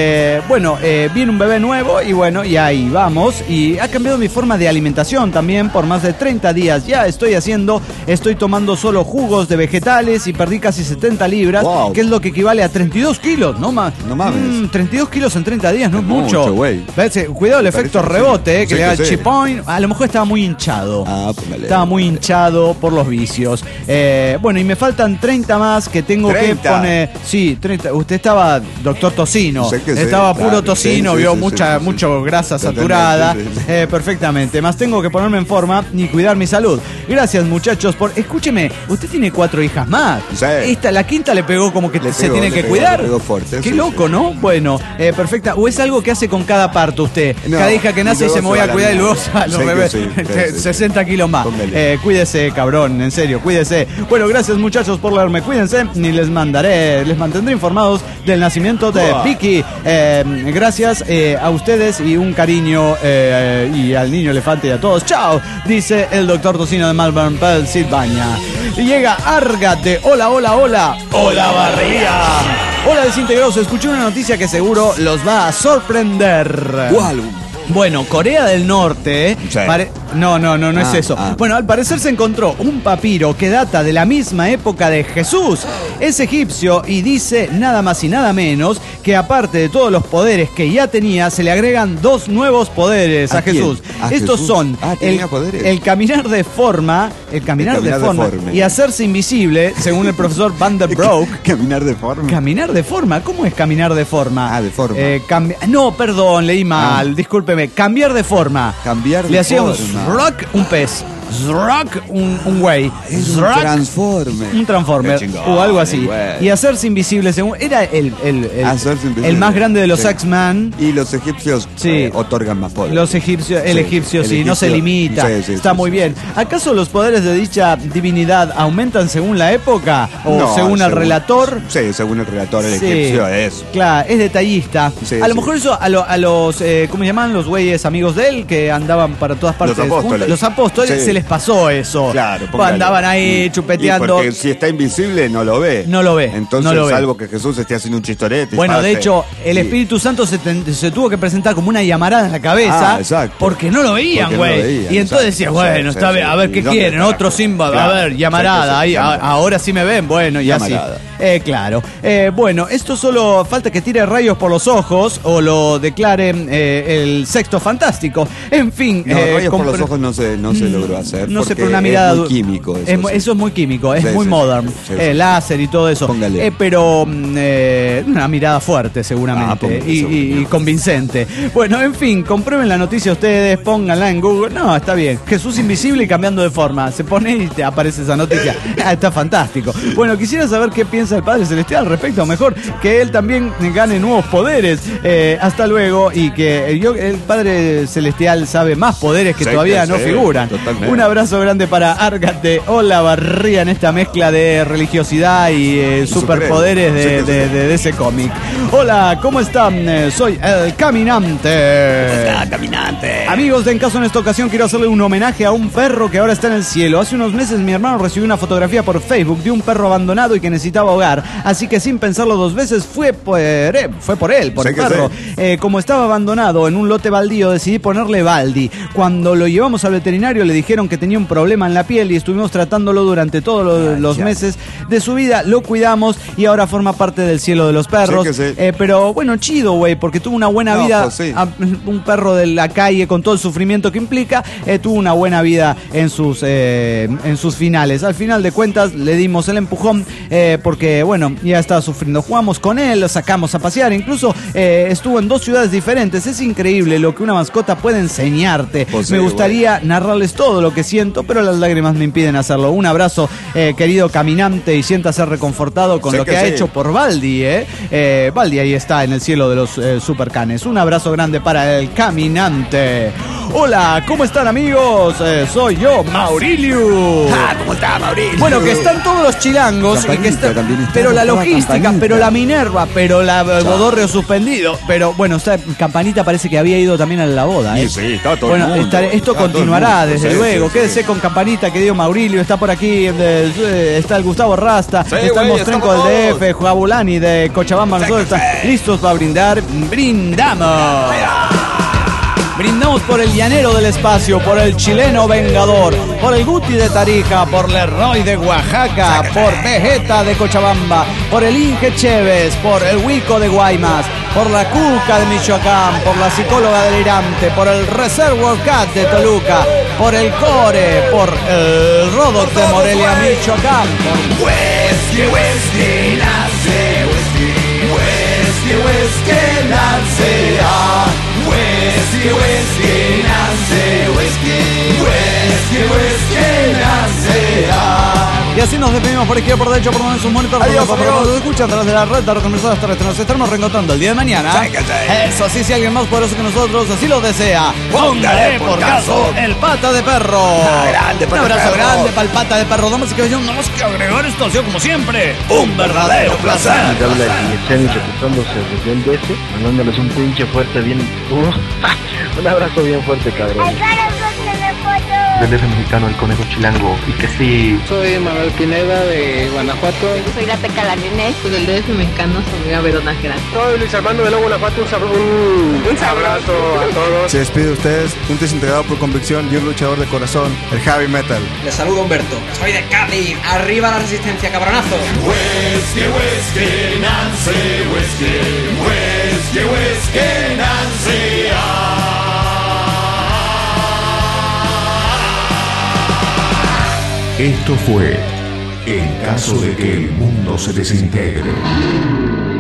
Viene un bebé nuevo y bueno, y ahí vamos. Y ha cambiado mi forma de alimentación también por más de 30 días. Ya estoy tomando solo jugos de vegetales y perdí casi 70 libras, que es lo que equivale a 32 kilos. No mames. 32 kilos en 30 días no es mucho. Cuidado el efecto rebote, que le da el chipón. A lo mejor estaba muy hinchado. Estaba muy hinchado por los vicios. Y me faltan 30 más que tengo 30. Que poner. Sí, 30. Usted estaba doctor tocino. Estaba puro tocino, vio mucho grasa saturada. Perfectamente. Más tengo que ponerme en forma y cuidar mi salud. Gracias, muchachos, por... Escúcheme, usted tiene 4 hijas más. La quinta le pegó como que se tiene que cuidar. Fuerte, qué loco, ¿no? Bueno, perfecta. ¿O es algo que hace con cada parto usted? No, cada hija que nace se me voy a cuidar y luego los bebés 60 kilos más. Cuídese, cabrón, en serio, cuídese. Bueno, gracias, muchachos, por leerme. Cuídense y les mantendré informados del nacimiento de Vicky. Gracias a ustedes y un cariño y al niño elefante y a todos. Chao, dice el doctor Tocino de Malvern, Pensilvania. Y llega Árgate. Hola, hola, hola. Hola, Barría. Hola, desintegrados. Escuché una noticia que seguro los va a sorprender. ¿Cuál? Bueno, Corea del Norte... Sí. No es eso. Bueno, al parecer se encontró un papiro que data de la misma época de Jesús. Es egipcio y dice nada más y nada menos que aparte de todos los poderes que ya tenía, se le agregan 2 nuevos poderes a Jesús. Estos son el caminar de forma, y hacerse invisible, según el profesor Van der Broek. ¿Caminar de forma? ¿Caminar de forma? ¿Cómo es caminar de forma? De forma. No, perdón, leí mal, discúlpeme. Cambiar de forma. Le hacíamos rock, un pez. Zrock, un güey. Un transformer. O algo así. Y hacerse invisible, según. Era el más grande de los X-Men. Y los egipcios otorgan más poder. El egipcio no se limita. Está muy bien. ¿Acaso los poderes de dicha divinidad aumentan según la época? ¿O según el relator? Sí, según el relator, el egipcio es. Claro, es detallista. A lo mejor eso a los ¿cómo se llaman? Los güeyes amigos de él que andaban para todas partes. Los apóstoles se les pasó eso. Claro, andaban ahí chupeteando. Porque si está invisible no lo ve. Entonces, salvo que Jesús esté haciendo un chistorete. Bueno, de hecho, el Espíritu Santo se tuvo que presentar como una llamarada en la cabeza. Exacto. Porque no lo veían, güey. Y entonces decía, bueno, está bien, a ver qué quieren. Otro Simba, a ver, llamarada. Ahí, ahora sí me ven, bueno, y llamarada. Así. Claro. Bueno, esto solo falta que tire rayos por los ojos o lo declare el Sexto Fantástico. En fin. Rayos por los ojos no se logró hacer. No sé, pero una mirada. Es muy químico. Eso es muy químico, es muy modern. Láser y todo eso. Póngale. Pero una mirada fuerte, seguramente. Y convincente. Bueno, en fin, comprueben la noticia ustedes, pónganla en Google. No, está bien. Jesús invisible y cambiando de forma. Se pone y te aparece esa noticia. Está fantástico. Bueno, quisiera saber qué piensa el Padre Celestial al respecto. O mejor, que él también gane nuevos poderes. Hasta luego. Y que el Padre Celestial sabe más poderes que todavía no figuran. Totalmente. Un abrazo grande para Árgate. Hola, Barría, en esta mezcla de religiosidad y superpoderes de ese cómic. Hola, ¿cómo están? Soy el Caminante. ¿Cómo está, Caminante? Amigos, en caso en esta ocasión quiero hacerle un homenaje a un perro que ahora está en el cielo. Hace unos meses mi hermano recibió una fotografía por Facebook de un perro abandonado y que necesitaba hogar. Así que sin pensarlo 2 veces fue por el perro. Como estaba abandonado en un lote baldío, decidí ponerle Baldi. Cuando lo llevamos al veterinario le dijeron dijeron que tenía un problema en la piel y estuvimos tratándolo durante todos los meses de su vida. Lo cuidamos y ahora forma parte del cielo de los perros. Sí. Pero bueno, chido, güey, porque tuvo una buena vida. Pues sí. Un perro de la calle con todo el sufrimiento que implica, tuvo una buena vida en sus finales. Al final de cuentas le dimos el empujón porque, bueno, ya estaba sufriendo. Jugamos con él, lo sacamos a pasear, incluso estuvo en 2 ciudades diferentes. Es increíble lo que una mascota puede enseñarte. Pues me gustaría narrarles todo lo que siento, pero las lágrimas me impiden hacerlo. Un abrazo, querido caminante, y siéntase reconfortado con lo que ha hecho por Baldi. Baldi ahí está en el cielo de los supercanes. Un abrazo grande para el caminante. Hola, ¿cómo están, amigos? Soy yo, Maurilio. ¿Cómo está, Maurilio? Bueno, que están todos los chilangos, y que pero la logística, pero la Minerva, pero la Bodorrio suspendido, pero bueno, Campanita parece que había ido también a la boda. Sí, está todo bueno, el mundo. Esto continuará, desde luego. Quédese con Campanita, querido Maurilio. Está por aquí, está el Gustavo Rasta, está el Mostrenco del DF, Jabulani de Cochabamba. Nosotros estamos listos para brindar. ¡Brindamos! Brindamos por el llanero del espacio, por el chileno vengador, por el Guti de Tarija, por Leroy de Oaxaca, por Vegeta de Cochabamba, por el Inge Chévez, por el Huico de Guaymas, por la Cuca de Michoacán, por la psicóloga delirante, por el Reservoir Cat de Toluca, por el Core, por el Rodox de Morelia, Michoacán, por Whisky, nace, whisky, nace, Whisky, nace, whisky, nace. Y así nos despedimos por izquierda, por derecho, por donde sus monitores. Adiós, por donde nos escuchan a través de la red de reconversiones terrestres. Nos estaremos reencontrando el día de mañana. Eso sí, si alguien más poderoso que nosotros así lo desea, póngale por caso el Pata de Perro. Un abrazo grande para el Pata de Perro. Damas y caballeros, no más que agregar esto, ha sido como siempre un verdadero placer. Habla Guillermo reportándose desde el DC, mandándoles un pinche fuerte bien. Un abrazo bien fuerte, cabrón. Del DF mexicano, el conejo chilango, y que sí. Soy Manuel Pineda de Guanajuato. Soy la Teca Larinés, soy del DF mexicano, soy Verona Geral. Soy Luis Armando de Guanajuato, un abrazo a todos. Se despide de ustedes, un desintegrado por convicción y un luchador de corazón, el Heavy Metal. Les saludo Humberto, soy de Cádiz, arriba la resistencia, cabronazo. Whisky, Nancy, whisky, Nancy. Esto fue En caso de que el mundo se desintegre.